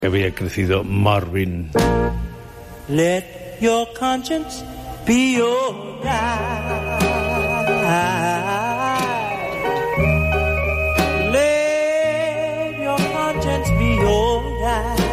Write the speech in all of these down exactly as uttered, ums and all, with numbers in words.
que había crecido Marvin. Let your conscience be your guide. Let your conscience be your guide.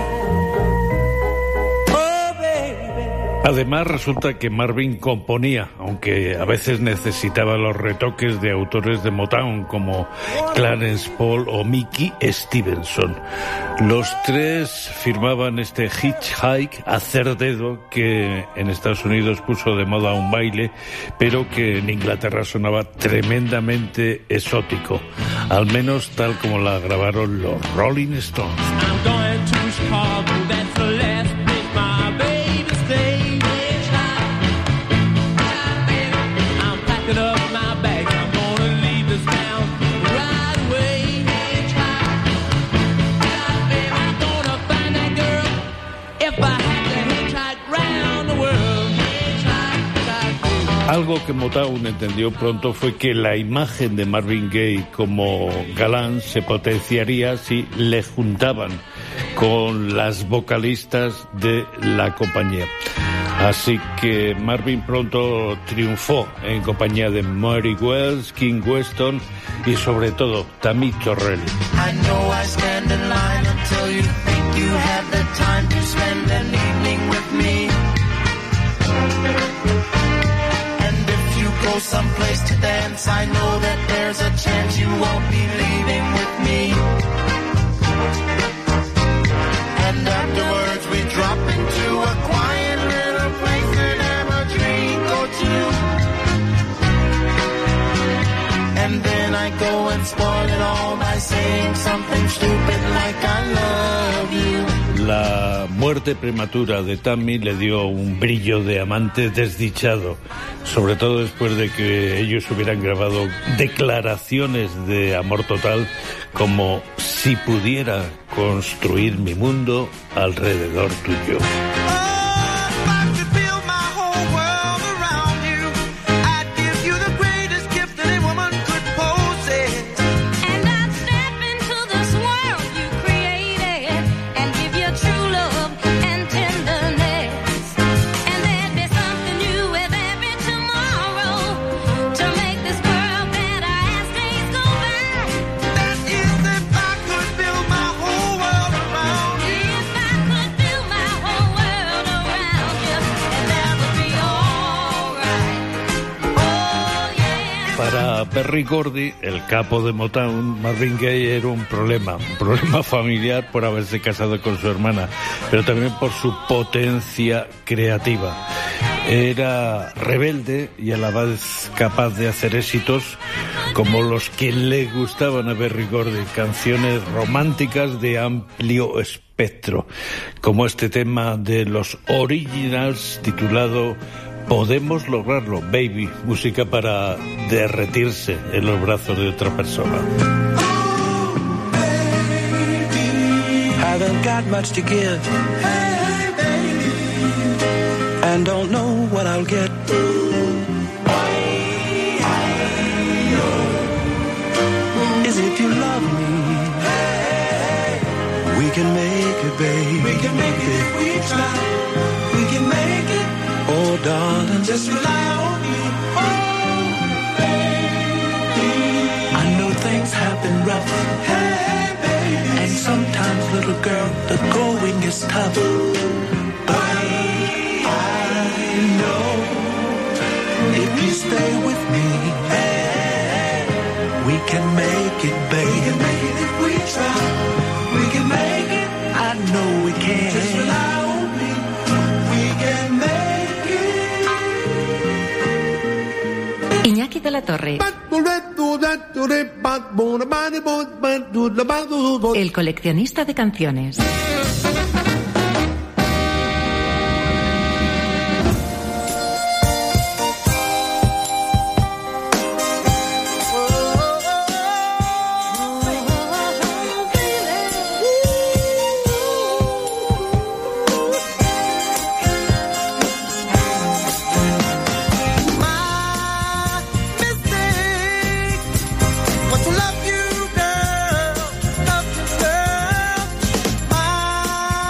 Oh, baby. Además, resulta que Marvin componía, aunque a veces necesitaba los retoques de autores de Motown como Clarence Paul o Mickey Stevenson. Los tres firmaban este Hitchhike, hacer dedo, que en Estados Unidos puso de moda un baile, pero que en Inglaterra sonaba tremendamente exótico, al menos tal como la grabaron los Rolling Stones. I'm going to Chicago, that's the last place my baby stayed. I'm packing up my bags, I'm gonna leave this town right away. Algo que Motown entendió pronto fue que la imagen de Marvin Gaye como galán se potenciaría si le juntaban con las vocalistas de la compañía. Así que Marvin pronto triunfó en compañía de Mary Wells, King Weston y sobre todo Tammy Terrell. I know I stand in line until you think you have the time to spend an evening with me. And if you go someplace to dance, I know that there's a chance you won't be leaving with me. And afterwards we drop into a quiet little place and have a drink or two. And then I go and spoil it all by saying something stupid like I love you. La muerte prematura de Tammy le dio un brillo de amante desdichado, sobre todo después de que ellos hubieran grabado declaraciones de amor total como si pudiera construir mi mundo alrededor tuyo. Para Berry Gordy, el capo de Motown, Marvin Gaye era un problema, un problema familiar por haberse casado con su hermana, pero también por su potencia creativa. Era rebelde y a la vez capaz de hacer éxitos como los que le gustaban a Berry Gordy, canciones románticas de amplio espectro, como este tema de los Originals titulado Podemos lograrlo, baby, música para derretirse en los brazos de otra persona. Haven't got much to give, hey, baby, and don't know what I'll get. Is if you love me, hey, we can make it, baby. We can make it if we try. We can make it. Oh, darling, just rely on me. Oh, baby. I know things have been rough. Hey, baby. And sometimes, little girl, the going is tough. But I know if you stay with me, hey, we can make it, baby. We can make it if we try. We can make it. I know we can. Just rely on me. We can make it. Iñaki de la Torre. El coleccionista de canciones.